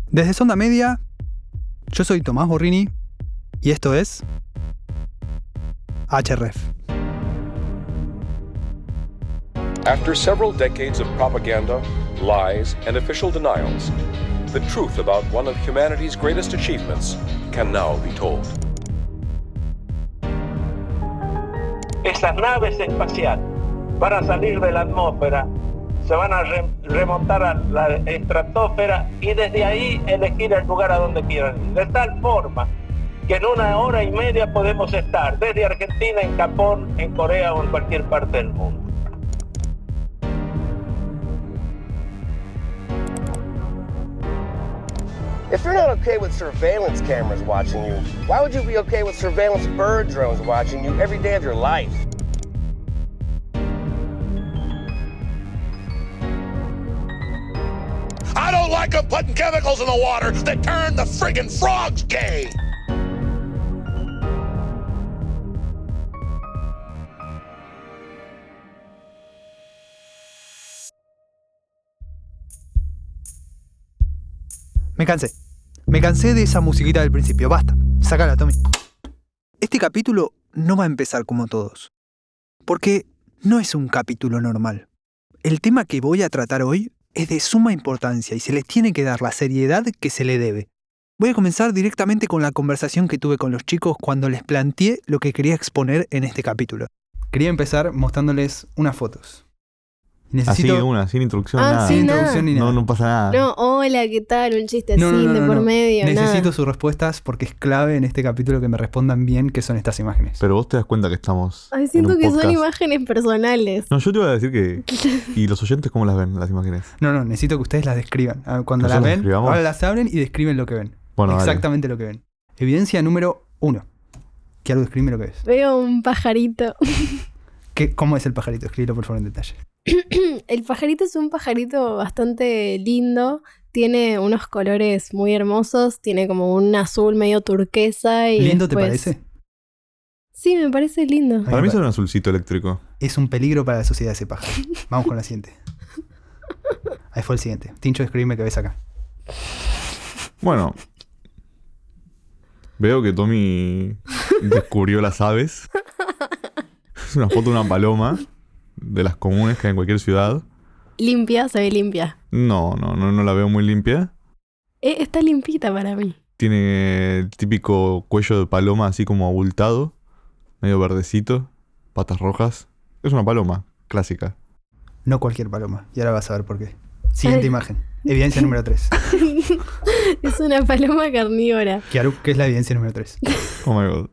Desde Sonda Media, yo soy Tomás Borrini y esto es HREF. After several decades of propaganda, lies, and official denials, the truth about one of humanity's greatest achievements can now be told. Esas naves espaciales van a salir de la atmósfera, se van a remontar a la estratosfera y desde ahí elegir el lugar a donde quieran ir. De tal forma que en 1 hora y media podemos estar desde Argentina, en Japón, en Corea o en cualquier parte del mundo. If you're not okay with surveillance cameras watching you, why would you be okay with surveillance bird drones watching you every day of your life? I don't like them putting chemicals in the water that turn the friggin' frogs gay. Me cansé de esa musiquita del principio. Basta, sácala, Tommy. Este capítulo no va a empezar como todos, porque no es un capítulo normal. El tema que voy a tratar hoy es de suma importancia y se le tiene que dar la seriedad que se le debe. Voy a comenzar directamente con la conversación que tuve con los chicos cuando les planteé lo que quería exponer en este capítulo. Quería empezar mostrándoles unas fotos. Así de una, sin introducción, nada. Sin nada. introducción ni nada. No pasa nada. No, hola, ¿qué tal? Un chiste así de por no. medio, Necesito nada. sus respuestas porque es clave en este capítulo que me respondan bien qué son estas imágenes. Pero vos te das cuenta que estamos Ay, en siento un que son podcast. imágenes personales. No, yo te iba a decir que... ¿Y los oyentes cómo las ven, las imágenes? No, necesito que ustedes las describan. Cuando las ¿Nosotros ven, describamos? ahora las abren y describen lo que ven. Bueno, dale. Exactamente lo que ven. Evidencia número 1. Quiero describirme lo que es. Veo un pajarito. ¿Cómo es el pajarito? Escríbelo por favor en detalle. El pajarito es un pajarito bastante lindo. Tiene unos colores muy hermosos. Tiene como un azul medio turquesa. Y ¿Lindo te después... parece? Sí, me parece lindo. Para mí es un azulcito eléctrico. Es un peligro para la sociedad ese pájaro. Vamos con la siguiente. Ahí fue el siguiente. Tincho, escribime que ves acá. Bueno. Veo que Tommy descubrió las aves. Es una foto de una paloma. De las comunes que hay en cualquier ciudad. Limpia, se ve limpia. No la veo muy limpia. Está limpita para mí. Tiene el típico cuello de paloma así como abultado. Medio verdecito. Patas rojas. Es una paloma clásica. No cualquier paloma. Y ahora vas a ver por qué. Siguiente Ay. imagen. Evidencia número 3. Es una paloma carnívora. Kiaru, ¿qué es la evidencia número 3? Oh my god.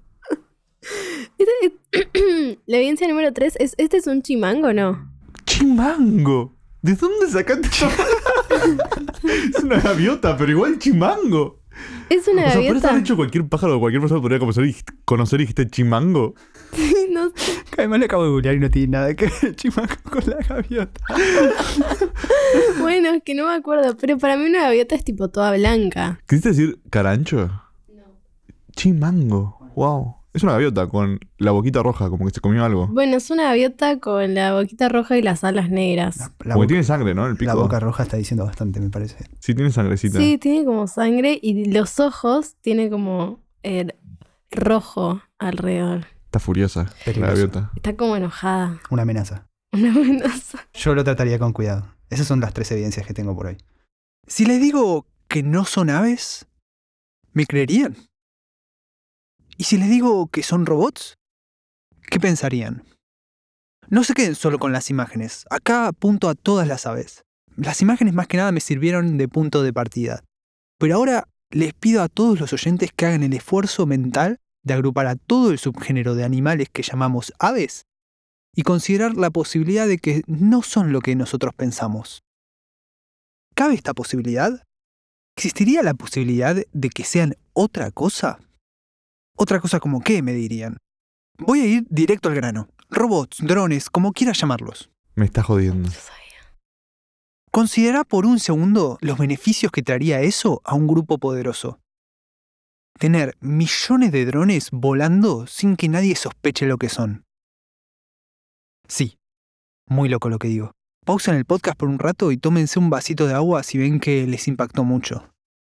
La evidencia número 3 es... ¿Este es un chimango o no? ¡Chimango! ¿De dónde sacaste eso? Es una gaviota, pero igual chimango. Es una O sea, por eso gaviota. has dicho cualquier pájaro o cualquier persona podría conocer y dijiste chimango. No sé. Además le acabo de googlear y no tiene nada que ver el chimango con la gaviota. Bueno, es que no me acuerdo. Pero para mí una gaviota es tipo toda blanca. ¿Quisiste decir carancho? No. Chimango. Wow. Es una gaviota con la boquita roja, como que se comió algo. Bueno, es una gaviota con la boquita roja y las alas negras. Porque tiene sangre, ¿no? El pico. La boca roja está diciendo bastante, me parece. Sí, tiene sangrecita. Sí, tiene como sangre y los ojos tiene como rojo alrededor. Está furiosa Peligroso. la gaviota. Está como enojada. Una amenaza. Una amenaza. Yo lo trataría con cuidado. Esas son las 3 evidencias que tengo por hoy. Si les digo que no son aves, ¿me creerían? ¿Y si les digo que son robots? ¿Qué pensarían? No se queden solo con las imágenes. Acá apunto a todas las aves. Las imágenes más que nada me sirvieron de punto de partida. Pero ahora les pido a todos los oyentes que hagan el esfuerzo mental de agrupar a todo el subgénero de animales que llamamos aves y considerar la posibilidad de que no son lo que nosotros pensamos. ¿Cabe esta posibilidad? ¿Existiría la posibilidad de que sean otra cosa? ¿Otra cosa como qué, me dirían? Voy a ir directo al grano. Robots, drones, como quieras llamarlos. Me está jodiendo. Yo sabía. Considera por un segundo los beneficios que traería eso a un grupo poderoso. Tener millones de drones volando sin que nadie sospeche lo que son. Sí, muy loco lo que digo. Pausen el podcast por un rato y tómense un vasito de agua si ven que les impactó mucho.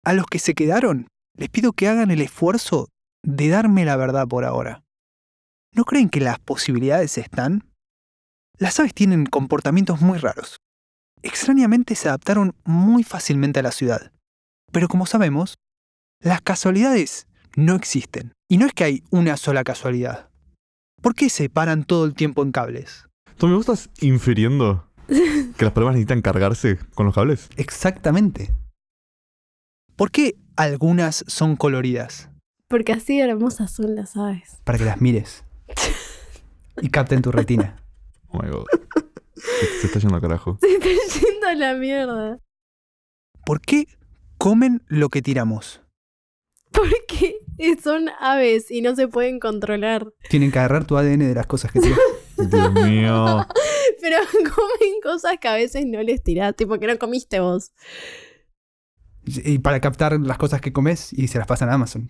A los que se quedaron, les pido que hagan el esfuerzo de darme la verdad por ahora. ¿No creen que las posibilidades están? Las aves tienen comportamientos muy raros. Extrañamente se adaptaron muy fácilmente a la ciudad. Pero como sabemos, las casualidades no existen. Y no es que hay una sola casualidad. ¿Por qué se paran todo el tiempo en cables? Tommy, ¿vos estás infiriendo que las palomas necesitan cargarse con los cables? Exactamente. ¿Por qué algunas son coloridas? Porque así hermosas son las aves. Para que las mires. Y capten tu retina. Oh my god. Se está yendo al carajo. Se está yendo a la mierda. ¿Por qué comen lo que tiramos? Porque son aves y no se pueden controlar. Tienen que agarrar tu ADN de las cosas que tiras. Dios mío. Pero comen cosas que a veces no les tirás. Tipo que no comiste vos. Y para captar las cosas que comes y se las pasan a Amazon.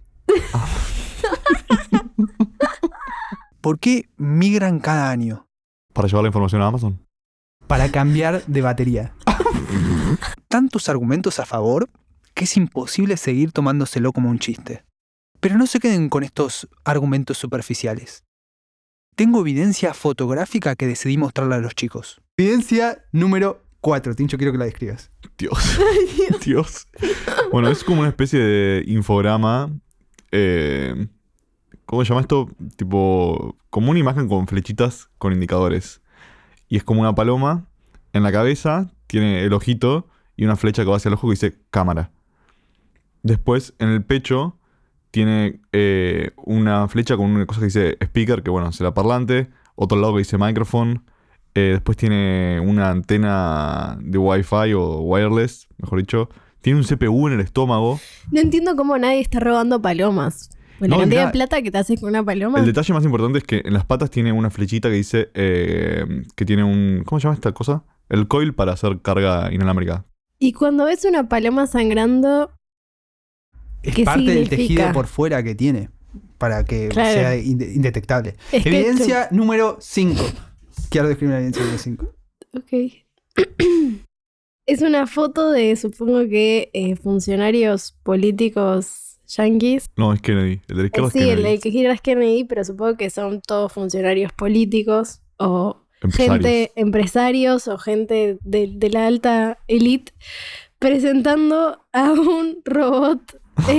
¿Por qué migran cada año? ¿Para llevar la información a Amazon? Para cambiar de batería. Tantos argumentos a favor que es imposible seguir tomándoselo como un chiste. Pero no se queden con estos argumentos superficiales. Tengo evidencia fotográfica que decidí mostrarle a los chicos. Evidencia número 4. Tincho, quiero que la describas. Dios. Dios. Bueno, es como una especie de infograma. ¿Cómo se llama esto? Tipo, como una imagen con flechitas con indicadores. Y es como una paloma. En la cabeza tiene el ojito y una flecha que va hacia el ojo que dice cámara. Después, en el pecho, tiene una flecha con una cosa que dice speaker, que bueno, será parlante. Otro lado que dice microphone. Después tiene una antena de Wi-Fi o wireless, mejor dicho. Tiene un CPU en el estómago. No entiendo cómo nadie está robando palomas. Bueno, la cantidad de plata que te haces con una paloma. El detalle más importante es que en las patas tiene una flechita que dice que tiene un... ¿Cómo se llama esta cosa? El coil para hacer carga inalámbrica. Y cuando ves una paloma sangrando, Es ¿qué parte del significa? tejido por fuera que tiene. Para que Claro. sea indetectable. Es que Evidencia número 5. Quiero describir la evidencia número 5. Ok. Es una foto de, supongo que, funcionarios políticos yanquis. No, es Kennedy. El de la izquierda es Sí, Kennedy. el que gira es Kennedy, pero supongo que son todos funcionarios políticos o Empresarios. empresarios o gente de la alta elite presentando a un robot.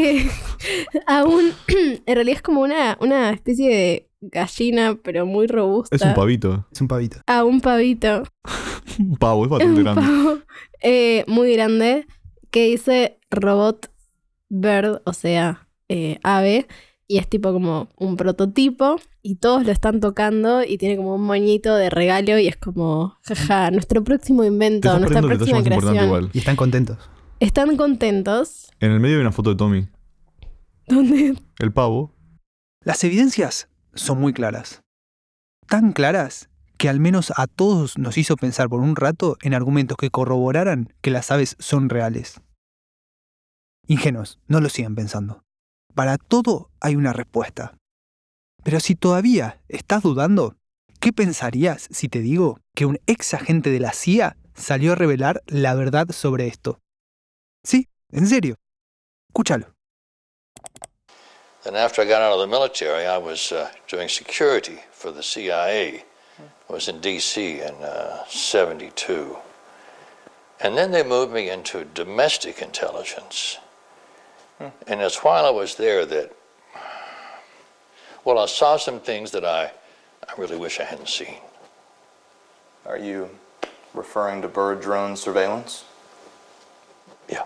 En realidad es como una especie de gallina, pero muy robusta. Es un pavito. Es un pavito. A un pavito. Un pavo, es bastante Un grande. pavo, muy grande, que dice Robot Bird, o sea, ave, y es tipo como un prototipo, y todos lo están tocando, y tiene como un moñito de regalo, y es como, jaja, nuestro próximo Te invento, estás nuestra perdiendo el detalle próxima más importante creación. igual. Y están contentos. Están contentos. En el medio hay una foto de Tommy. ¿Dónde? El pavo. Las evidencias son muy claras. Tan claras que al menos a todos nos hizo pensar por un rato en argumentos que corroboraran que las aves son reales. Ingenuos, no lo sigan pensando. Para todo hay una respuesta. Pero si todavía estás dudando, ¿qué pensarías si te digo que un ex agente de la CIA salió a revelar la verdad sobre esto? Sí, en serio. Escúchalo. Then after I got out of the military, I was doing security for the CIA. I was in D.C. in 72. And then they moved me into domestic intelligence. And it's while I was there that, well, I saw some things that I really wish I hadn't seen. Are you referring to bird drone surveillance? Yeah.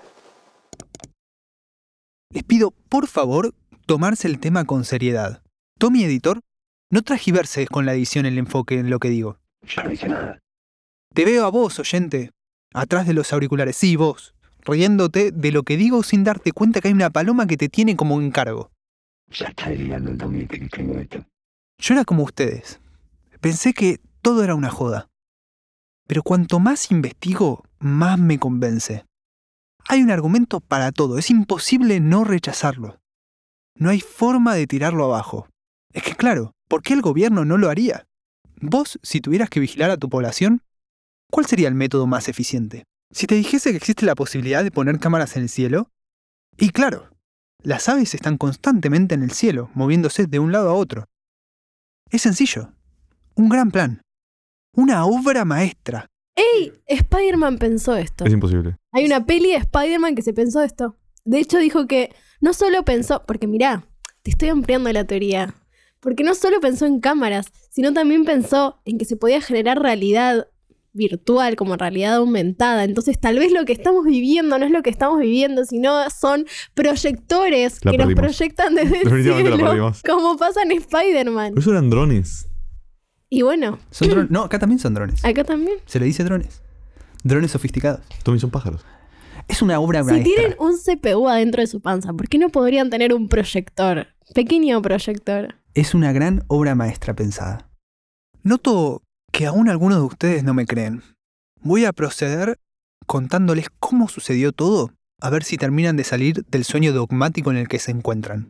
Les pido, por favor, tomarse el tema con seriedad. Tommy, editor, no tragiverses con la edición el enfoque en lo que digo. Yo no hice nada. Te veo a vos, oyente, atrás de los auriculares. Sí, vos, riéndote de lo que digo sin darte cuenta que hay una paloma que te tiene como encargo. Ya está delirando el Tommy que escribió esto. Yo era como ustedes. Pensé que todo era una joda. Pero cuanto más investigo, más me convence. Hay un argumento para todo. Es imposible no rechazarlo. No hay forma de tirarlo abajo. Es que claro, ¿por qué el gobierno no lo haría? Vos, si tuvieras que vigilar a tu población, ¿cuál sería el método más eficiente? Si te dijese que existe la posibilidad de poner cámaras en el cielo, Y claro, las aves están constantemente en el cielo, moviéndose de un lado a otro. Es sencillo. Un gran plan. Una obra maestra. ¡Ey! Spider-Man pensó esto. Es imposible. Hay una peli de Spider-Man que se pensó esto. De hecho, dijo que no solo pensó... Porque mirá, te estoy ampliando la teoría. Porque no solo pensó en cámaras, sino también pensó en que se podía generar realidad virtual, como realidad aumentada. Entonces, tal vez lo que estamos viviendo no es lo que estamos viviendo, sino son proyectores que nos proyectan desde el cielo. Como pasa en Spider-Man. Pero eso eran drones. Y bueno. Son drones. No, acá también son drones. Acá también. Se le dice drones. Drones sofisticados. También son pájaros. Es una obra maestra. Si tienen un CPU adentro de su panza, ¿por qué no podrían tener un proyector? Pequeño proyector. Es una gran obra maestra pensada. Noto que aún algunos de ustedes no me creen. Voy a proceder contándoles cómo sucedió todo, a ver si terminan de salir del sueño dogmático en el que se encuentran.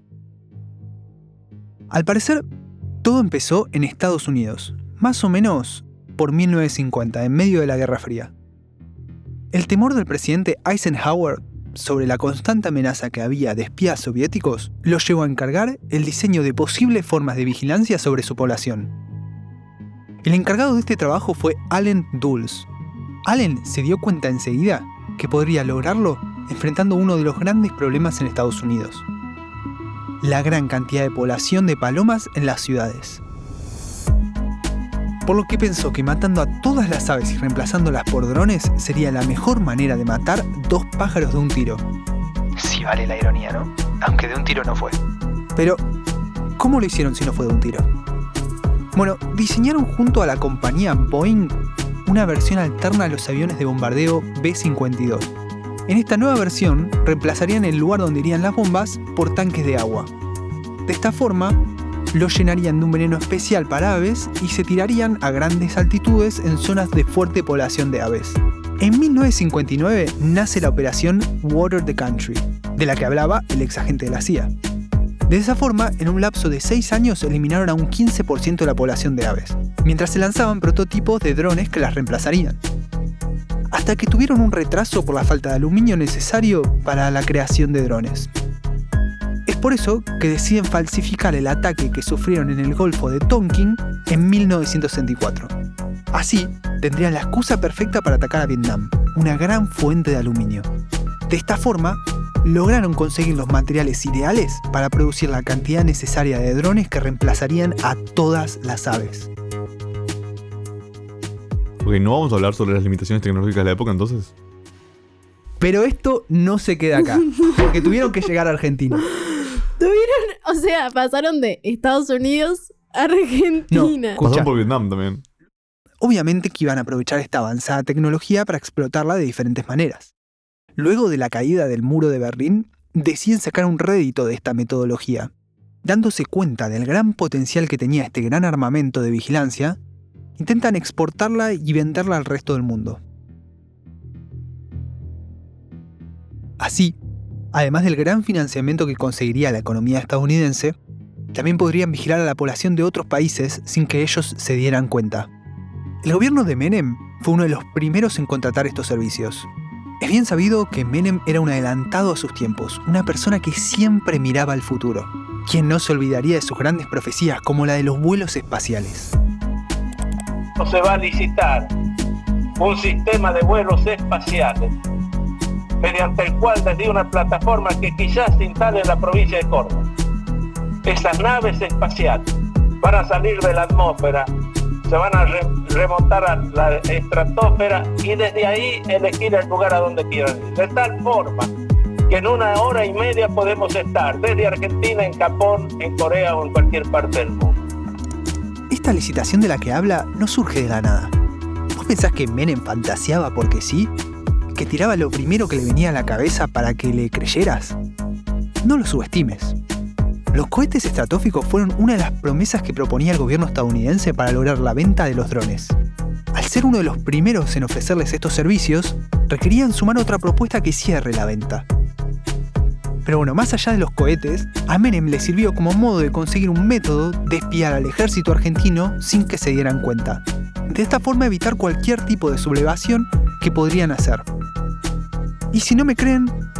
Al parecer, todo empezó en Estados Unidos, más o menos por 1950, en medio de la Guerra Fría. El temor del presidente Eisenhower sobre la constante amenaza que había de espías soviéticos lo llevó a encargar el diseño de posibles formas de vigilancia sobre su población. El encargado de este trabajo fue Allen Dulles. Allen se dio cuenta enseguida que podría lograrlo enfrentando uno de los grandes problemas en Estados Unidos: la gran cantidad de población de palomas en las ciudades. Por lo que pensó que matando a todas las aves y reemplazándolas por drones sería la mejor manera de matar 2 pájaros de un tiro. Sí vale la ironía, ¿no? Aunque de un tiro no fue. Pero, ¿cómo lo hicieron si no fue de un tiro? Bueno, diseñaron junto a la compañía Boeing una versión alterna a los aviones de bombardeo B-52. En esta nueva versión, reemplazarían el lugar donde irían las bombas por tanques de agua. De esta forma, los llenarían de un veneno especial para aves y se tirarían a grandes altitudes en zonas de fuerte población de aves. En 1959 nace la operación Water the Country, de la que hablaba el ex agente de la CIA. De esa forma, en un lapso de 6 años eliminaron a un 15% de la población de aves, mientras se lanzaban prototipos de drones que las reemplazarían. Hasta que tuvieron un retraso por la falta de aluminio necesario para la creación de drones. Es por eso que deciden falsificar el ataque que sufrieron en el Golfo de Tonkin en 1964. Así, tendrían la excusa perfecta para atacar a Vietnam, una gran fuente de aluminio. De esta forma, lograron conseguir los materiales ideales para producir la cantidad necesaria de drones que reemplazarían a todas las aves. Ok, ¿no vamos a hablar sobre las limitaciones tecnológicas de la época entonces? Pero esto no se queda acá, porque tuvieron que llegar a Argentina. Pasaron de Estados Unidos a Argentina. No, pasaron por Vietnam también. Obviamente que iban a aprovechar esta avanzada tecnología para explotarla de diferentes maneras. Luego de la caída del muro de Berlín, deciden sacar un rédito de esta metodología. Dándose cuenta del gran potencial que tenía este gran armamento de vigilancia, intentan exportarla y venderla al resto del mundo. Así, además del gran financiamiento que conseguiría la economía estadounidense, también podrían vigilar a la población de otros países sin que ellos se dieran cuenta. El gobierno de Menem fue uno de los primeros en contratar estos servicios. Es bien sabido que Menem era un adelantado a sus tiempos, una persona que siempre miraba al futuro, quien no se olvidaría de sus grandes profecías como la de los vuelos espaciales. Se va a licitar un sistema de vuelos espaciales mediante el cual desde una plataforma que quizás se instale en la provincia de Córdoba, esas naves espaciales van a salir de la atmósfera, se van a remontar a la estratosfera y desde ahí elegir el lugar a donde quieran ir. De tal forma que en 1 hora y media podemos estar desde Argentina, en Japón, en Corea o en cualquier parte del mundo. Esta licitación de la que habla no surge de la nada. ¿Vos pensás que Menem fantaseaba porque sí? ¿Que tiraba lo primero que le venía a la cabeza para que le creyeras? No lo subestimes. Los cohetes estratosféricos fueron una de las promesas que proponía el gobierno estadounidense para lograr la venta de los drones. Al ser uno de los primeros en ofrecerles estos servicios, requerían sumar otra propuesta que cierre la venta. Pero bueno, más allá de los cohetes, a Menem le sirvió como modo de conseguir un método de espiar al ejército argentino sin que se dieran cuenta. De esta forma evitar cualquier tipo de sublevación que podrían hacer. Y si no me creen,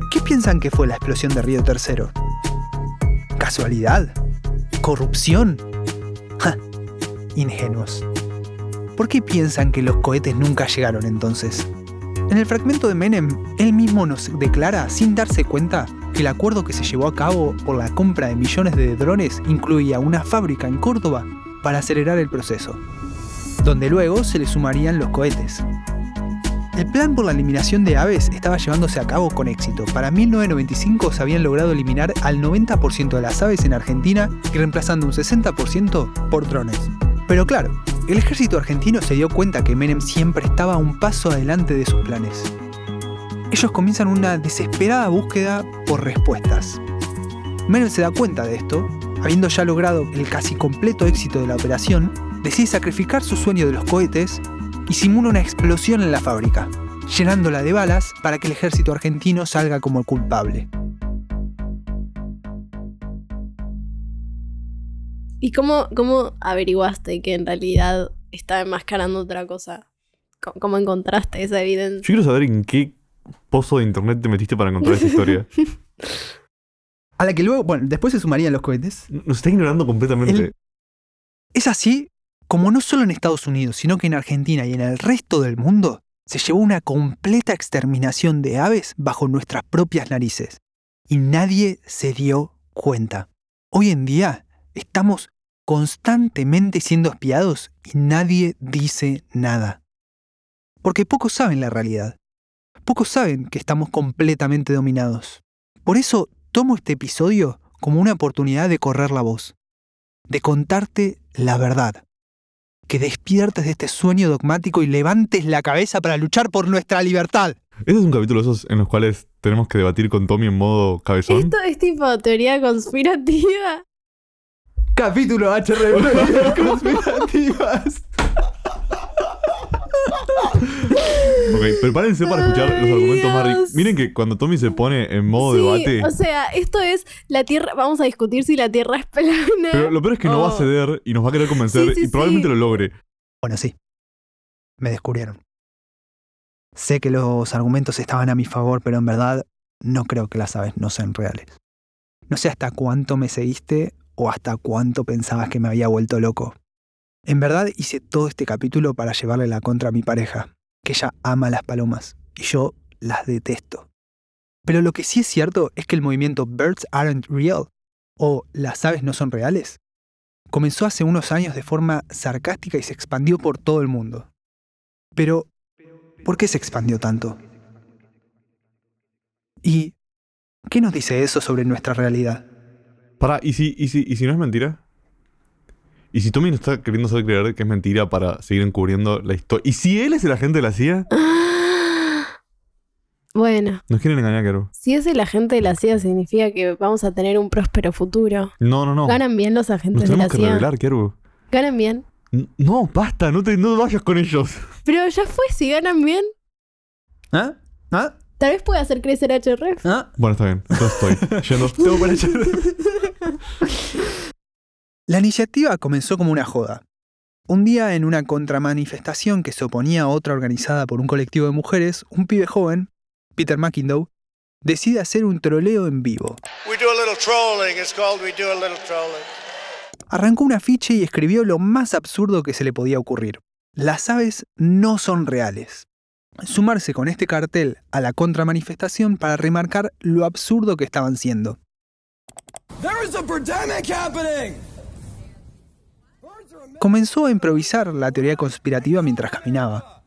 ¿Qué piensan que fue la explosión de Río Tercero? ¿Casualidad? ¿Corrupción? ¡Ja! Ingenuos. ¿Por qué piensan que los cohetes nunca llegaron entonces? En el fragmento de Menem, él mismo nos declara, sin darse cuenta, que el acuerdo que se llevó a cabo por la compra de millones de drones incluía una fábrica en Córdoba para acelerar el proceso, donde luego se le sumarían los cohetes. El plan por la eliminación de aves estaba llevándose a cabo con éxito. Para 1995 se habían logrado eliminar al 90% de las aves en Argentina y reemplazando un 60% por drones. Pero claro, el ejército argentino se dio cuenta que Menem siempre estaba un paso adelante de sus planes. Ellos comienzan una desesperada búsqueda por respuestas. Menem se da cuenta de esto, habiendo ya logrado el casi completo éxito de la operación, decide sacrificar su sueño de los cohetes y simula una explosión en la fábrica, llenándola de balas para que el ejército argentino salga como el culpable. ¿Y cómo averiguaste que en realidad estaba enmascarando otra cosa? ¿Cómo encontraste esa evidencia? Yo quiero saber en qué pozo de internet te metiste para encontrar esa historia. A la que luego, después se sumarían los cohetes. Nos está ignorando completamente. Es así como no solo en Estados Unidos, sino que en Argentina y en el resto del mundo se llevó una completa exterminación de aves bajo nuestras propias narices. Y nadie se dio cuenta. Hoy en día estamos constantemente siendo espiados y nadie dice nada. Porque pocos saben la realidad. Pocos saben que estamos completamente dominados. Por eso tomo este episodio como una oportunidad de correr la voz. De contarte la verdad. Que despiertes de este sueño dogmático y levantes la cabeza para luchar por nuestra libertad. Este es un capítulo de esos en los cuales tenemos que debatir con Tommy en modo cabezón. Esto es tipo teoría conspirativa. Capítulo HR conspirativas. Ok, prepárense para escuchar los argumentos más ricos. Miren que cuando Tommy se pone en modo debate... O sea, esto es la Tierra... Vamos a discutir si la Tierra es plana. Pero lo peor es que no va a ceder y nos va a querer convencer y probablemente lo logre. Bueno, sí. Me descubrieron. Sé que los argumentos estaban a mi favor, pero en verdad no creo que las aves no sean reales. No sé hasta cuánto me seguiste o hasta cuánto pensabas que me había vuelto loco. En verdad hice todo este capítulo para llevarle la contra a mi pareja, que ella ama las palomas y yo las detesto. Pero lo que sí es cierto es que el movimiento Birds Aren't Real, o las aves no son reales, comenzó hace unos años de forma sarcástica y se expandió por todo el mundo. Pero, ¿por qué se expandió tanto? ¿Y qué nos dice eso sobre nuestra realidad? Pará, ¿y si no es mentira? ¿Y si Tommy nos está queriendo hacer creer que es mentira para seguir encubriendo la historia? ¿Y si él es el agente de la CIA? Bueno. Nos quieren engañar, Caro. Si es el agente de la CIA, significa que vamos a tener un próspero futuro. No. ¿Ganan bien los agentes de la CIA? Nos tenemos que revelar, Caro. ¿Ganan bien? No, basta, no vayas con ellos. Pero ya fue, si ganan bien. ¿Ah? Tal vez pueda hacer crecer HRF. Bueno, está bien. Entonces estoy yendo. Tengo para HRF. La iniciativa comenzó como una joda. Un día, en una contramanifestación que se oponía a otra organizada por un colectivo de mujeres, un pibe joven, Peter McIndoe, decide hacer un troleo en vivo. Arrancó un afiche y escribió lo más absurdo que se le podía ocurrir. Las aves no son reales. Sumarse con este cartel a la contramanifestación para remarcar lo absurdo que estaban siendo. Comenzó a improvisar la teoría conspirativa mientras caminaba.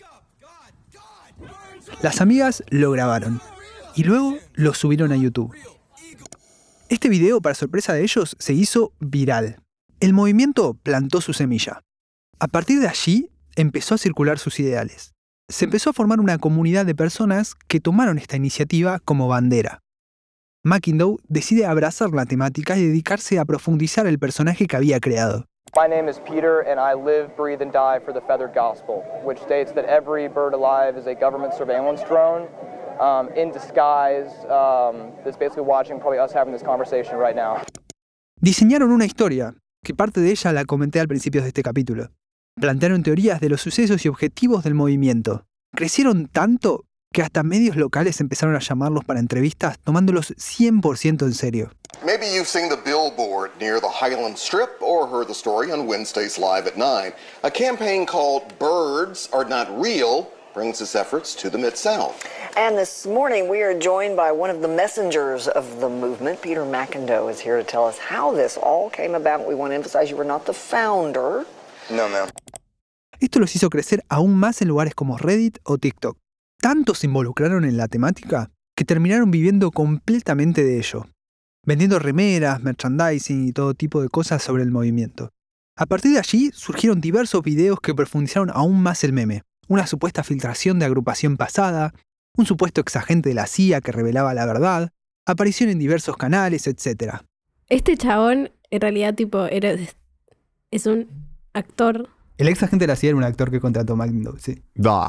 Las amigas lo grabaron y luego lo subieron a YouTube. Este video, para sorpresa de ellos, se hizo viral. El movimiento plantó su semilla. A partir de allí, empezó a circular sus ideales. Se empezó a formar una comunidad de personas que tomaron esta iniciativa como bandera. McIndoe decide abrazar la temática y dedicarse a profundizar el personaje que había creado. My name is Peter, and I live, breathe, and die for the feathered gospel, which states that every bird alive is a government surveillance drone in disguise that's basically watching probably us having this conversation right now. Diseñaron una historia, que parte de ella la comenté al principio de este capítulo. Plantearon teorías de los sucesos y objetivos del movimiento. Crecieron tanto que hasta medios locales empezaron a llamarlos para entrevistas tomándolos 100% en serio. Maybe you've seen the billboard near the Highland Strip or heard the story on Wednesdays Live at 9. A campaign called Birds Are Not Real brings its efforts to the Mid-South. And this morning we are joined by one of the messengers of the movement. Peter McIndoe is here to tell us how this all came about. We want to emphasize you were not the founder. No, ma'am. Esto los hizo crecer aún más en lugares como Reddit o TikTok. Tanto se involucraron en la temática que terminaron viviendo completamente de ello, vendiendo remeras, merchandising y todo tipo de cosas sobre el movimiento. A partir de allí surgieron diversos videos que profundizaron aún más el meme, una supuesta filtración de agrupación pasada, un supuesto exagente de la CIA que revelaba la verdad, aparición en diversos canales, etc. Este chabón, en realidad, es un actor. El ex agente de la CIA era un actor que contrató McIndoe, sí.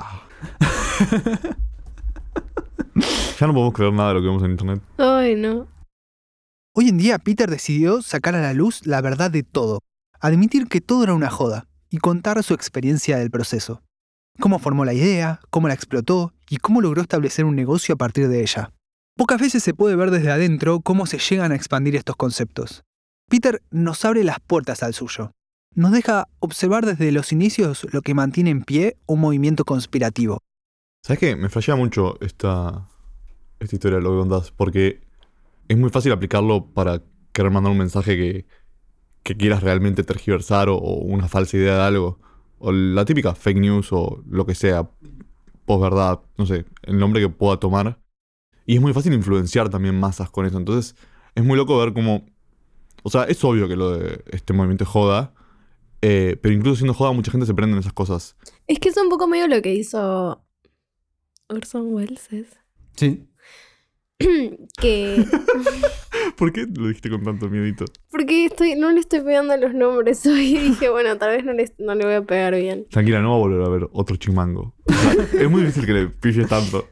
Ya no podemos creer nada de lo que vemos en internet. Ay, no. Hoy en día Peter decidió sacar a la luz la verdad de todo, admitir que todo era una joda y contar su experiencia del proceso. Cómo formó la idea, cómo la explotó y cómo logró establecer un negocio a partir de ella. Pocas veces se puede ver desde adentro cómo se llegan a expandir estos conceptos. Peter nos abre las puertas al suyo. Nos deja observar desde los inicios lo que mantiene en pie un movimiento conspirativo. ¿Sabes qué? Me flashea mucho esta historia de lo que contás, porque es muy fácil aplicarlo para querer mandar un mensaje que quieras realmente tergiversar o una falsa idea de algo. O la típica fake news o lo que sea, posverdad, no sé, el nombre que pueda tomar. Y es muy fácil influenciar también masas con eso. Entonces es muy loco ver cómo... O sea, es obvio que lo de este movimiento es joda, pero incluso siendo joda mucha gente se prende en esas cosas. Es que es un poco medio lo que hizo Orson Welles. Sí. Que... ¿Por qué lo dijiste con tanto miedito? Porque no le estoy pegando los nombres hoy y dije, bueno, tal vez no le voy a pegar bien. Tranquila, no va a volver a ver otro chimango. O sea, es muy difícil que le pilles tanto.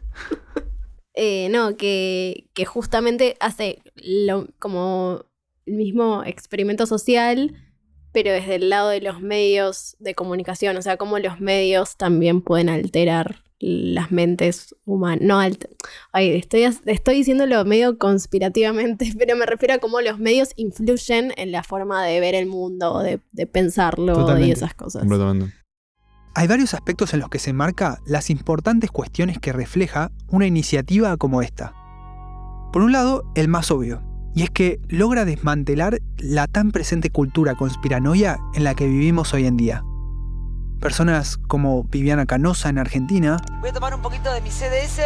No, que justamente hace como el mismo experimento social, pero desde el lado de los medios de comunicación. O sea, cómo los medios también pueden alterar las mentes humanas. No, estoy diciéndolo medio conspirativamente, pero me refiero a cómo los medios influyen en la forma de ver el mundo, de pensarlo. Totalmente. Y esas cosas. Completamente. Hay varios aspectos en los que se marca las importantes cuestiones que refleja una iniciativa como esta. Por un lado, el más obvio, y es que logra desmantelar la tan presente cultura conspiranoia en la que vivimos hoy en día. Personas como Viviana Canosa en Argentina. Voy a tomar un poquito de mi CDS.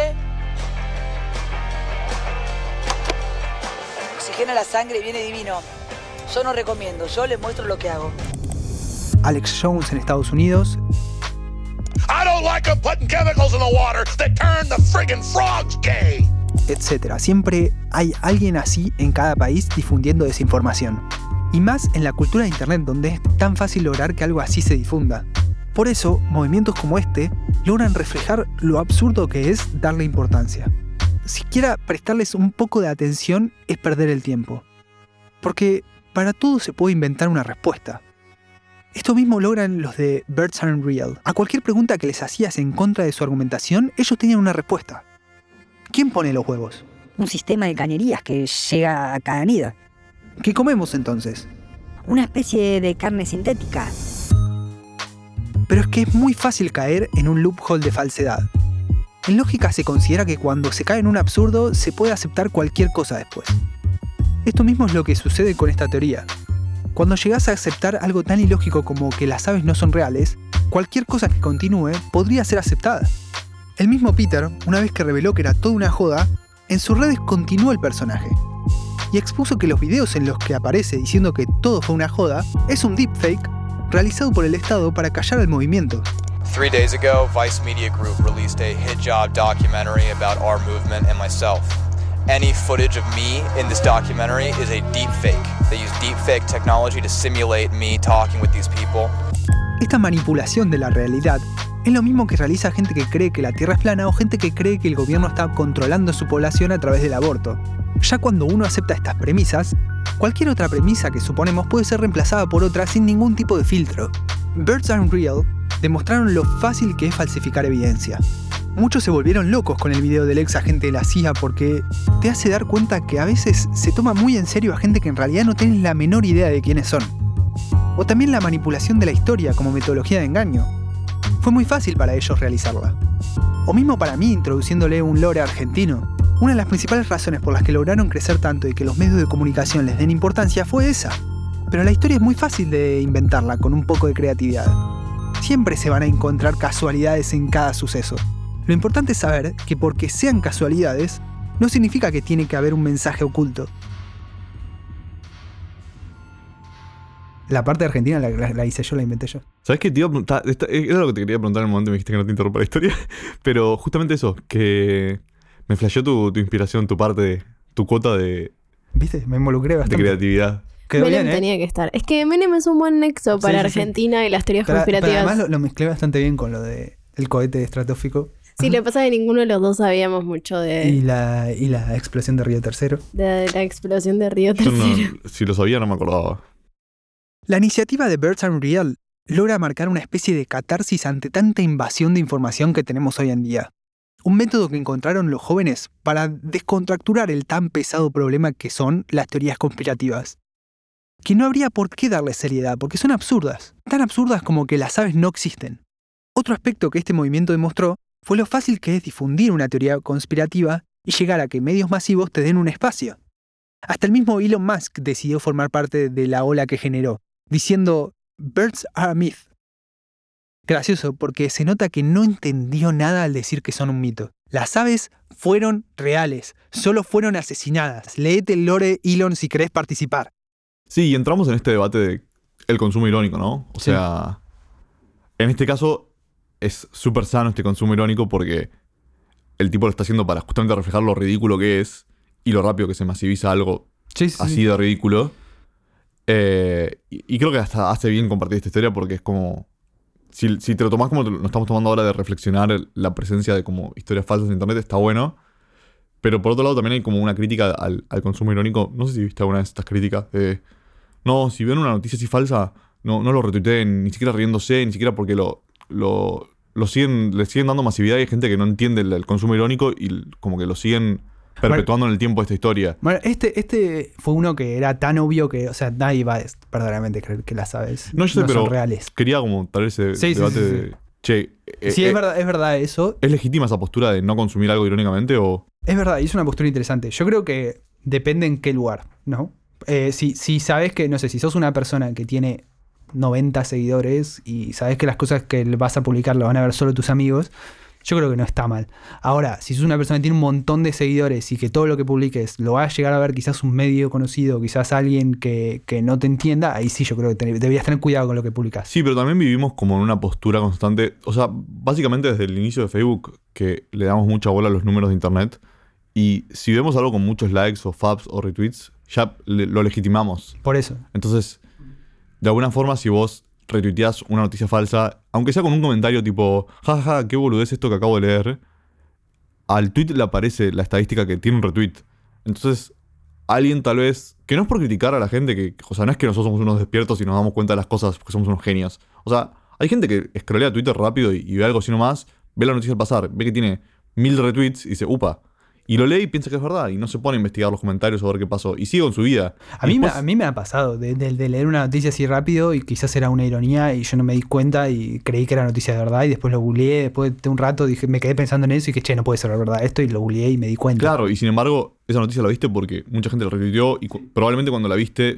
Oxigena la sangre y viene divino. Yo no recomiendo, yo les muestro lo que hago. Alex Jones en Estados Unidos. I don't like them putting chemicals in the water that turn the friggin' frogs gay. Etcétera. Siempre hay alguien así en cada país difundiendo desinformación. Y más en la cultura de internet, donde es tan fácil lograr que algo así se difunda. Por eso, movimientos como este logran reflejar lo absurdo que es darle importancia. Siquiera prestarles un poco de atención es perder el tiempo. Porque para todo se puede inventar una respuesta. Esto mismo logran los de Birds Aren't Real. A cualquier pregunta que les hacías en contra de su argumentación, ellos tenían una respuesta. ¿Quién pone los huevos? Un sistema de cañerías que llega a cada nido. ¿Qué comemos entonces? Una especie de carne sintética. Pero es que es muy fácil caer en un loophole de falsedad. En lógica se considera que cuando se cae en un absurdo se puede aceptar cualquier cosa después. Esto mismo es lo que sucede con esta teoría. Cuando llegás a aceptar algo tan ilógico como que las aves no son reales, cualquier cosa que continúe podría ser aceptada. El mismo Peter, una vez que reveló que era toda una joda, en sus redes continuó el personaje. Y expuso que los videos en los que aparece diciendo que todo fue una joda es un deepfake realizado por el Estado para callar al movimiento. 3 days ago, Vice Media Group released a hit job documentary about our movement and myself. Any footage of me in this documentary is a deepfake. They use deepfake technology to simulate me talking with these people. Esta manipulación de la realidad es lo mismo que realiza gente que cree que la Tierra es plana o gente que cree que el gobierno está controlando su población a través del aborto. Ya cuando uno acepta estas premisas, cualquier otra premisa que suponemos puede ser reemplazada por otra sin ningún tipo de filtro. Birds Aren't Real demostraron lo fácil que es falsificar evidencia. Muchos se volvieron locos con el video del ex agente de la CIA porque te hace dar cuenta que a veces se toma muy en serio a gente que en realidad no tenés la menor idea de quiénes son. O también la manipulación de la historia como metodología de engaño. Fue muy fácil para ellos realizarla. O mismo para mí, introduciéndole un lore argentino. Una de las principales razones por las que lograron crecer tanto y que los medios de comunicación les den importancia fue esa. Pero la historia es muy fácil de inventarla con un poco de creatividad. Siempre se van a encontrar casualidades en cada suceso. Lo importante es saber que porque sean casualidades, no significa que tiene que haber un mensaje oculto. La parte de Argentina la hice yo, la inventé yo. ¿Sabes qué? Te iba a preguntar, era lo que te quería preguntar en el momento que me dijiste que no te interrumpa la historia, pero justamente eso, que me flasheó tu inspiración, tu parte, tu cuota de... ¿Viste? Me involucré bastante. De creatividad. Quedó Menem bien, tenía que estar. Es que Menem es un buen nexo para Sí. Argentina y las teorías Pero conspirativas. además lo mezclé bastante bien con lo del cohete estratosférico. Sí, lo que pasa es que ninguno de los dos sabíamos mucho Y la explosión de Río Tercero. de la explosión de Río Yo Tercero. si lo sabía no me acordaba. La iniciativa de Birds Are Real logra marcar una especie de catarsis ante tanta invasión de información que tenemos hoy en día. Un método que encontraron los jóvenes para descontracturar el tan pesado problema que son las teorías conspirativas. Que no habría por qué darles seriedad, porque son absurdas. Tan absurdas como que las aves no existen. Otro aspecto que este movimiento demostró fue lo fácil que es difundir una teoría conspirativa y llegar a que medios masivos te den un espacio. Hasta el mismo Elon Musk decidió formar parte de la ola que generó, diciendo "Birds are a myth". Gracioso, porque se nota que no entendió nada al decir que son un mito. Las aves fueron reales, solo fueron asesinadas. Léete el lore, Elon, si querés participar. Sí, y entramos en este debate de el consumo irónico, ¿no? O sea, en este caso es súper sano este consumo irónico porque el tipo lo está haciendo para justamente reflejar lo ridículo que es y lo rápido que se masiviza algo así de ridículo. Y creo que hasta hace bien compartir esta historia porque es como... Si te lo tomás como nos estamos tomando ahora de reflexionar la presencia de como historias falsas en internet, está bueno. Pero por otro lado también hay como una crítica al consumo irónico. No sé si viste alguna de estas críticas de... No, si ven una noticia así falsa, no lo retuiteen, ni siquiera riéndose, ni siquiera porque le siguen dando masividad y hay gente que no entiende el consumo irónico y como que lo siguen perpetuando en el tiempo esta historia. Bueno, este fue uno que era tan obvio que, o sea, nadie va a verdaderamente creer que las aves No, yo sé, pero son reales. quería como traer ese debate de... Che, Sí, es verdad eso. ¿Es legítima esa postura de no consumir algo irónicamente o...? Es verdad, y es una postura interesante. Yo creo que depende en qué lugar, ¿no? Si sabes que, no sé, si sos una persona que tiene 90 seguidores y sabes que las cosas que vas a publicar lo van a ver solo tus amigos, yo creo que no está mal. Ahora, si sos una persona que tiene un montón de seguidores y que todo lo que publiques lo va a llegar a ver quizás un medio conocido, quizás alguien que no te entienda, ahí sí yo creo que deberías tener cuidado con lo que publicas. Sí, pero también vivimos como en una postura constante. O sea, básicamente desde el inicio de Facebook, que le damos mucha bola a los números de internet. Y si vemos algo con muchos likes o faps o retweets, ya lo legitimamos. Por eso. Entonces, de alguna forma, si vos retuiteás una noticia falsa, aunque sea con un comentario tipo, jaja, qué boludez esto que acabo de leer, al tweet le aparece la estadística que tiene un retweet. Entonces, alguien tal vez, que no es por criticar a la gente, que, o sea, no es que nosotros somos unos despiertos y nos damos cuenta de las cosas porque somos unos genios. O sea, hay gente que scrollea Twitter rápido y ve algo así nomás, ve la noticia al pasar, ve que tiene 1000 retweets y dice, upa. Y lo lee y piensa que es verdad y no se pone a investigar los comentarios o a ver qué pasó. Y sigue con su vida. A mí me ha pasado de leer una noticia así rápido y quizás era una ironía y yo no me di cuenta y creí que era noticia de verdad y después lo googleé, después de un rato me quedé pensando en eso y que che, no puede ser verdad esto y lo googleé y me di cuenta. Claro, y sin embargo, esa noticia la viste porque mucha gente la retuiteó y probablemente cuando la viste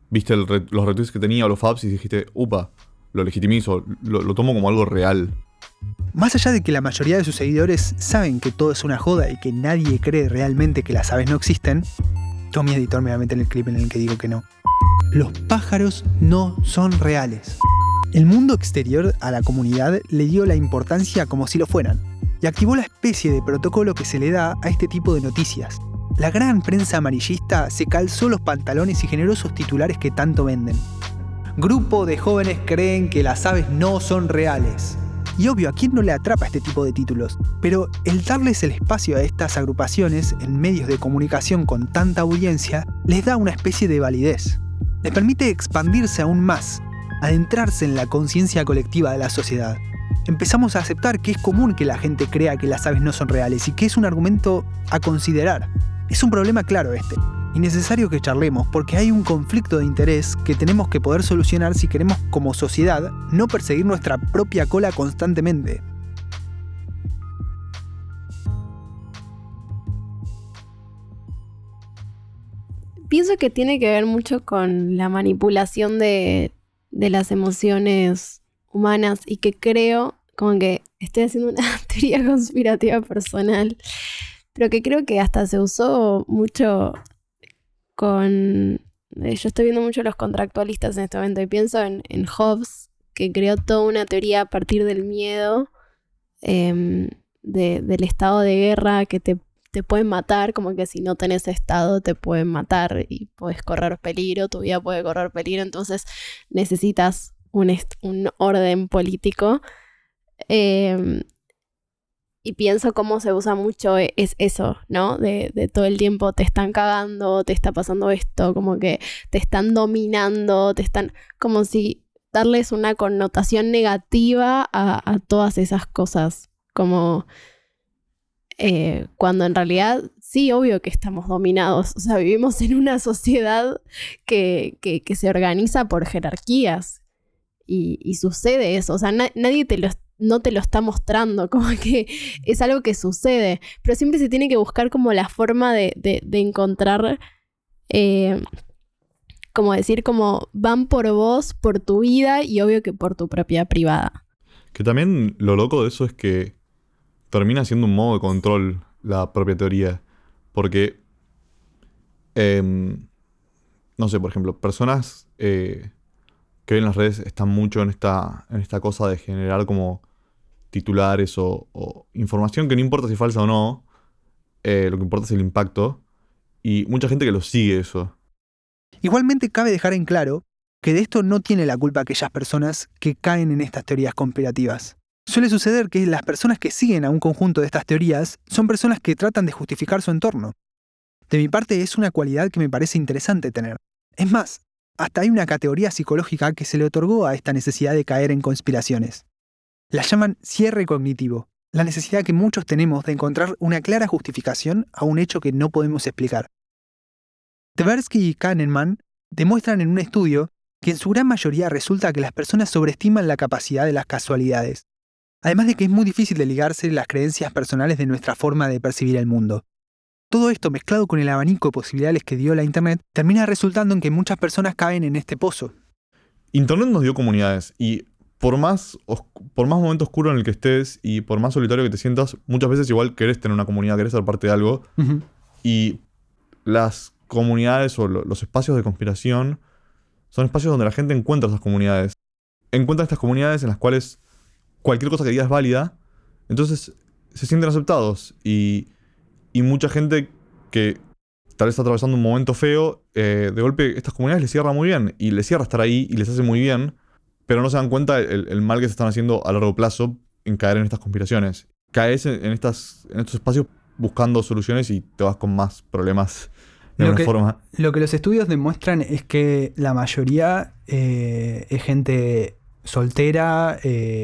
los retweets que tenía o los faps y dijiste, upa, lo legitimizo, lo tomo como algo real. Más allá de que la mayoría de sus seguidores saben que todo es una joda y que nadie cree realmente que las aves no existen, Tommy Editor me va a meter el clip en el que digo que no. Los pájaros no son reales. El mundo exterior a la comunidad le dio la importancia como si lo fueran y activó la especie de protocolo que se le da a este tipo de noticias. La gran prensa amarillista se calzó los pantalones y generó esos titulares que tanto venden. Grupo de jóvenes creen que las aves no son reales. Y obvio, ¿a quién no le atrapa este tipo de títulos? Pero el darles el espacio a estas agrupaciones en medios de comunicación con tanta audiencia les da una especie de validez. Les permite expandirse aún más, adentrarse en la conciencia colectiva de la sociedad. empezamos a aceptar que es común que la gente crea que las aves no son reales y que es un argumento a considerar. Es un problema claro este, y necesario que charlemos porque hay un conflicto de interés que tenemos que poder solucionar si queremos como sociedad no perseguir nuestra propia cola constantemente. Pienso que tiene que ver mucho con la manipulación de las emociones humanas y que creo, como que estoy haciendo una teoría conspirativa personal, pero que creo que hasta se usó mucho con... Yo estoy viendo mucho los contractualistas en este momento y pienso en Hobbes, que creó toda una teoría a partir del miedo, del estado de guerra que te pueden matar, como que si no tenés estado te pueden matar y puedes correr peligro, tu vida puede correr peligro, entonces necesitas un orden político. Y pienso cómo se usa mucho es eso, ¿no? De todo el tiempo te están cagando, te está pasando esto, como que te están dominando, como si darles una connotación negativa a todas esas cosas, como cuando en realidad sí, obvio que estamos dominados, o sea, vivimos en una sociedad que se organiza por jerarquías y sucede eso, o sea, nadie no te lo está mostrando, como que es algo que sucede, pero siempre se tiene que buscar como la forma de encontrar, como decir, como van por vos, por tu vida y obvio que por tu propiedad privada. Que también lo loco de eso es que termina siendo un modo de control la propia teoría, porque, no sé, por ejemplo, personas que ven las redes están mucho en esta cosa de generar como titulares o información que no importa si es falsa o no, lo que importa es el impacto, y mucha gente que lo sigue eso. Igualmente cabe dejar en claro que de esto no tiene la culpa aquellas personas que caen en estas teorías conspirativas. Suele suceder que las personas que siguen a un conjunto de estas teorías son personas que tratan de justificar su entorno. De mi parte es una cualidad que me parece interesante tener. Es más, hasta hay una categoría psicológica que se le otorgó a esta necesidad de caer en conspiraciones. La llaman cierre cognitivo, la necesidad que muchos tenemos de encontrar una clara justificación a un hecho que no podemos explicar. Tversky y Kahneman demuestran en un estudio que en su gran mayoría resulta que las personas sobreestiman la capacidad de las casualidades, además de que es muy difícil de ligarse las creencias personales de nuestra forma de percibir el mundo. Todo esto mezclado con el abanico de posibilidades que dio la Internet termina resultando en que muchas personas caen en este pozo. Internet nos dio comunidades y por más momento oscuro en el que estés y por más solitario que te sientas, muchas veces igual querés tener una comunidad, querés ser parte de algo. Uh-huh. Y las comunidades o los espacios de conspiración son espacios donde la gente encuentra esas comunidades. Encuentra estas comunidades en las cuales cualquier cosa que digas es válida, entonces se sienten aceptados. Y mucha gente que tal vez está atravesando un momento feo, de golpe estas comunidades les cierra muy bien, y les cierra estar ahí y les hace muy bien, pero no se dan cuenta el mal que se están haciendo a largo plazo en caer en estas conspiraciones. Caes en estos espacios buscando soluciones y te vas con más problemas de alguna forma. Lo que los estudios demuestran es que la mayoría es gente soltera,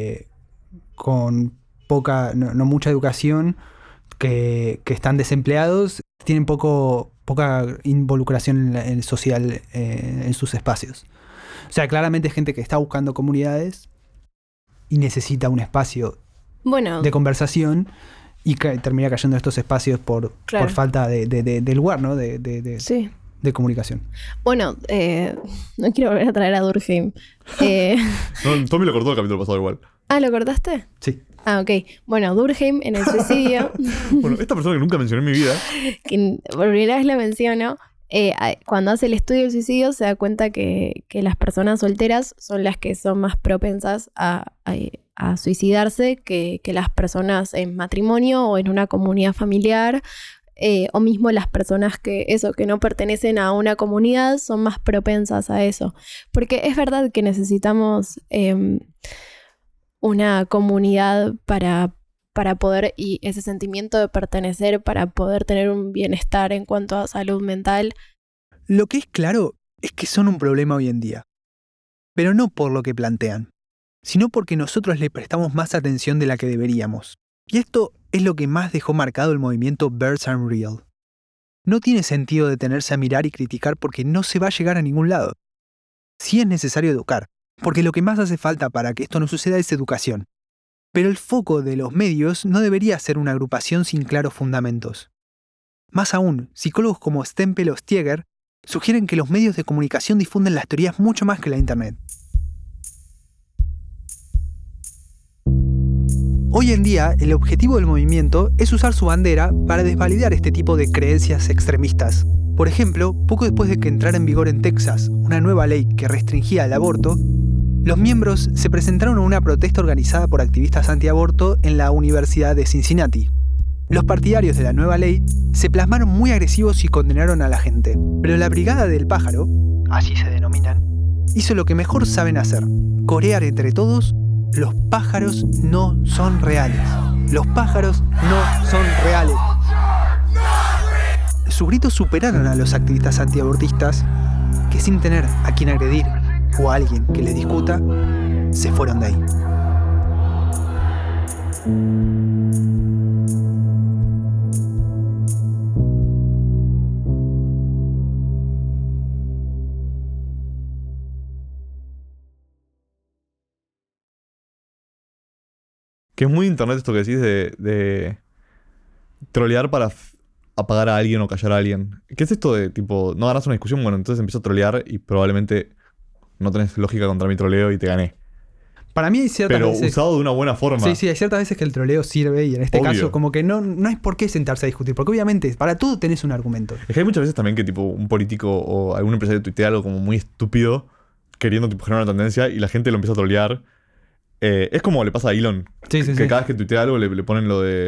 con poca, no mucha educación, que están desempleados, tienen poca involucración en social en sus espacios. O sea, claramente es gente que está buscando comunidades y necesita un espacio de conversación y termina cayendo en estos espacios por falta de lugar, ¿no? Sí. De comunicación. Bueno, no quiero volver a traer a Durkheim. No, Tommy lo cortó el capítulo pasado igual. Ah, ¿lo cortaste? Sí. Ah, ok. Bueno, Durkheim en el suicidio. Bueno, esta persona que nunca mencioné en mi vida. Que por primera vez la menciono. Cuando hace el estudio del suicidio se da cuenta que las personas solteras son las que son más propensas a suicidarse que las personas en matrimonio o en una comunidad familiar, o mismo las personas que no pertenecen a una comunidad son más propensas a eso. Porque es verdad que necesitamos una comunidad para poder, y ese sentimiento de pertenecer, para poder tener un bienestar en cuanto a salud mental. Lo que es claro es que son un problema hoy en día, pero no por lo que plantean. sino porque nosotros le prestamos más atención de la que deberíamos. Y esto es lo que más dejó marcado el movimiento Birds Aren't Real. No tiene sentido detenerse a mirar y criticar porque no se va a llegar a ningún lado. Sí es necesario educar, porque lo que más hace falta para que esto no suceda es educación. Pero el foco de los medios no debería ser una agrupación sin claros fundamentos. Más aún, psicólogos como Stempel o Stieger sugieren que los medios de comunicación difunden las teorías mucho más que la Internet. Hoy en día, el objetivo del movimiento es usar su bandera para desvalidar este tipo de creencias extremistas. Por ejemplo, poco después de que entrara en vigor en Texas una nueva ley que restringía el aborto, los miembros se presentaron a una protesta organizada por activistas antiaborto en la Universidad de Cincinnati. Los partidarios de la nueva ley se plasmaron muy agresivos y condenaron a la gente. Pero la Brigada del Pájaro, así se denominan, hizo lo que mejor saben hacer: corear entre todos: los pájaros no son reales. Los pájaros no son reales. Sus gritos superaron a los activistas antiabortistas que, sin tener a quien agredir o a alguien que les discuta, se fueron de ahí. Que es muy internet esto que decís de trolear para apagar a alguien o callar a alguien. ¿Qué es esto de tipo, no ganas una discusión? Bueno, entonces empiezo a trolear y probablemente no tenés lógica contra mi troleo y te gané. Para mí hay ciertas veces... Pero usado de una buena forma. Sí, hay ciertas veces que el troleo sirve y en este caso como que no hay por qué sentarse a discutir. Porque obviamente para todo tenés un argumento. Es que hay muchas veces también que tipo un político o algún empresario tuitea algo como muy estúpido queriendo tipo generar una tendencia y la gente lo empieza a trolear. Es como le pasa a Elon. Sí. Cada vez que tuitea algo le ponen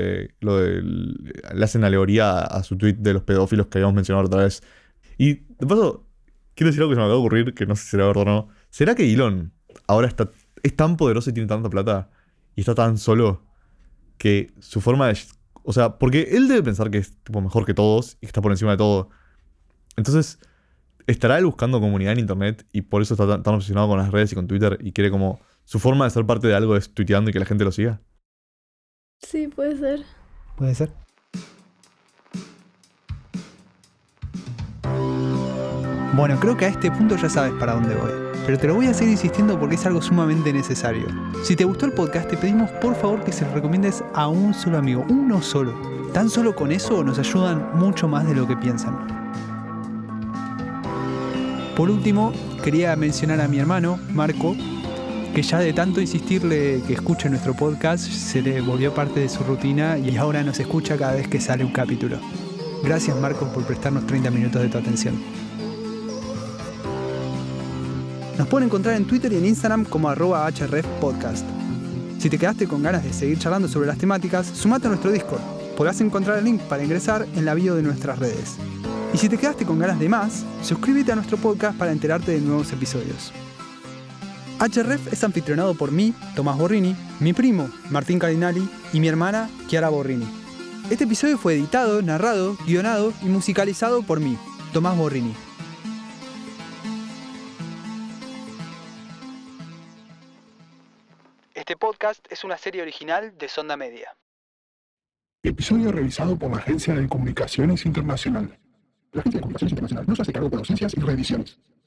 le hacen alegoría a su tweet de los pedófilos que habíamos mencionado otra vez. Y de paso, quiero decir algo que se me acaba de ocurrir, que no sé si será verdad o no. ¿Será que Elon ahora es tan poderoso y tiene tanta plata y está tan solo que su forma de... O sea, porque él debe pensar que es tipo mejor que todos y que está por encima de todo. Entonces, ¿estará él buscando comunidad en internet y por eso está tan obsesionado con las redes y con Twitter y quiere como... ¿Su forma de ser parte de algo es tuiteando y que la gente lo siga? Sí, puede ser. Puede ser. Bueno, creo que a este punto ya sabes para dónde voy. Pero te lo voy a seguir insistiendo porque es algo sumamente necesario. Si te gustó el podcast, te pedimos por favor que se lo recomiendes a un solo amigo. Uno solo. Tan solo con eso nos ayudan mucho más de lo que piensan. Por último, quería mencionar a mi hermano, Marco, que ya de tanto insistirle que escuche nuestro podcast, se le volvió parte de su rutina y ahora nos escucha cada vez que sale un capítulo. Gracias, Marco, por prestarnos 30 minutos de tu atención. Nos pueden encontrar en Twitter y en Instagram como @hrefpodcast. Si te quedaste con ganas de seguir charlando sobre las temáticas, sumate a nuestro Discord. Podrás encontrar el link para ingresar en la bio de nuestras redes. Y si te quedaste con ganas de más, suscríbete a nuestro podcast para enterarte de nuevos episodios. HREF es anfitrionado por mí, Tomás Borrini, mi primo, Martín Carinali, y mi hermana, Chiara Borrini. Este episodio fue editado, narrado, guionado y musicalizado por mí, Tomás Borrini. Este podcast es una serie original de Sonda Media. Episodio revisado por la Agencia de Comunicaciones Internacional. La Agencia de Comunicaciones Internacional no se hace cargo de docencias y reediciones.